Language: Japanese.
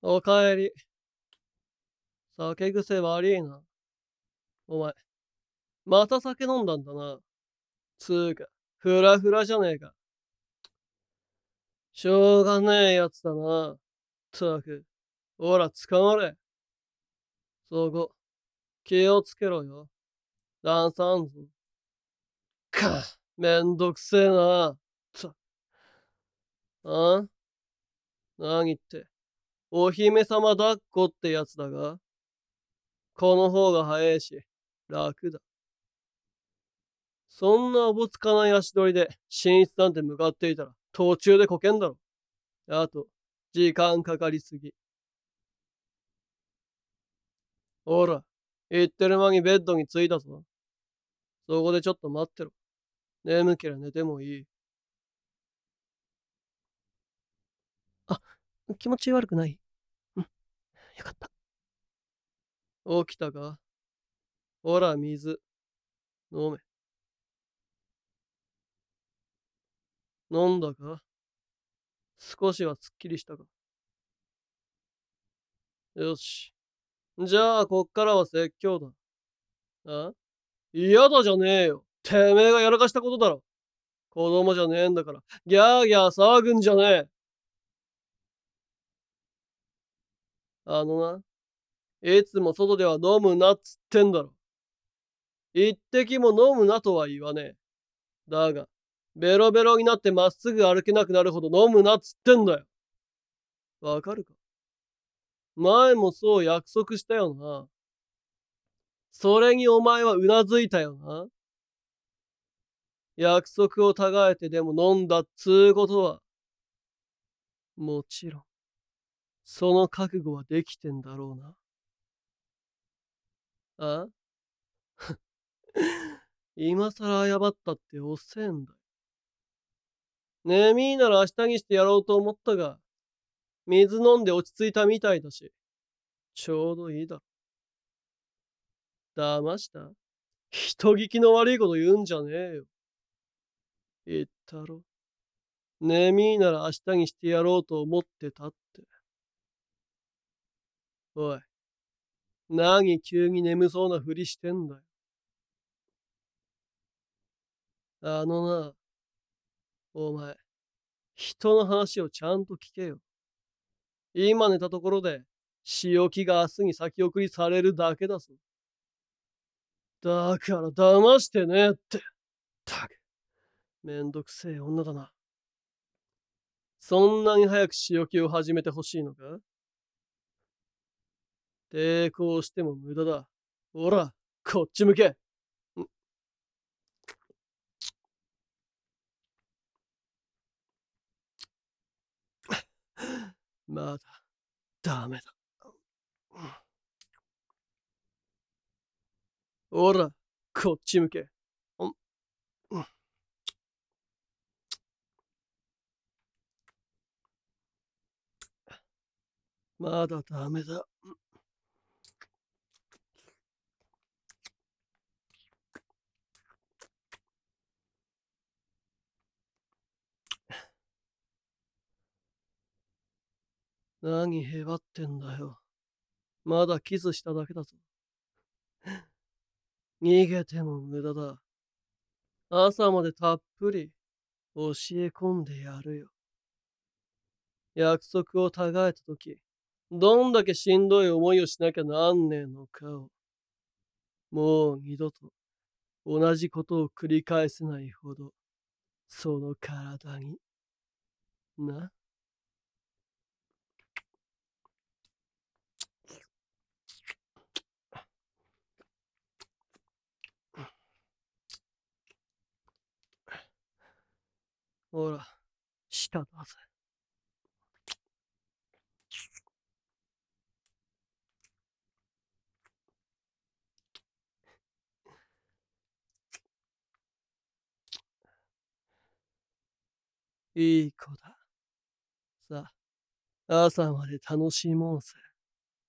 おかえり。酒癖悪いな。お前、また酒飲んだんだな。つーか、フラフラじゃねえか。しょうがねえやつだな。ったく、ほら、捕まれ。そこ、気をつけろよ。段差あんぞ。めんどくせえな。あ何って、お姫様抱っこってやつだが、この方が早いし、楽だ。そんなおぼつかない足取りで寝室なんて向かっていたら途中でこけんだろ。あと、時間かかりすぎ。ほら、言ってる間にベッドに着いたぞ。そこでちょっと待ってろ。眠けりゃ寝てもいい。あ、気持ち悪くない？うん、よかった。起きたか？ほら、水。飲め。飲んだか？少しはすっきりしたか？よし。じゃあ、こっからは説教だ。あ、嫌だじゃねえよ。てめえがやらかしたことだろ。子供じゃねえんだから、ギャーギャー騒ぐんじゃねえ。あのな、いつも外では飲むなっつってんだろ。一滴も飲むなとは言わねえ。だが、ベロベロになってまっすぐ歩けなくなるほど飲むなっつってんだよ。わかるか？前もそう約束したよな。それにお前はうなずいたよな。約束をたがえてでも飲んだっつうことは、もちろん、その覚悟はできてんだろうな。あ今更謝ったって遅えんだよ。眠いなら明日にしてやろうと思ったが、水飲んで落ち着いたみたいだし、ちょうどいいだろ。騙した？人聞きの悪いこと言うんじゃねえよ。言ったろ。眠いなら明日にしてやろうと思ってたって。おい、何急に眠そうなふりしてんだよ。あのな、お前、人の話をちゃんと聞けよ。今寝たところで、仕置きが明日に先送りされるだけだぞ。だから騙してねえって。ったく、めんどくせえ女だな。そんなに早く仕置きを始めてほしいのか？抵抗しても無駄だ。ほら、こっち向け。まだ、ダメだ。ほら、こっち向け。んまだダメだ。何へばってんだよ。まだキスしただけだぞ。逃げても無駄だ。朝までたっぷり教え込んでやるよ。約束をたがえたとき、どんだけしんどい思いをしなきゃなんねえのかを、もう二度と同じことを繰り返せないほど、その体に、な。ほら、舌だぜ。いい子だ。さあ、朝まで楽しもうぜ。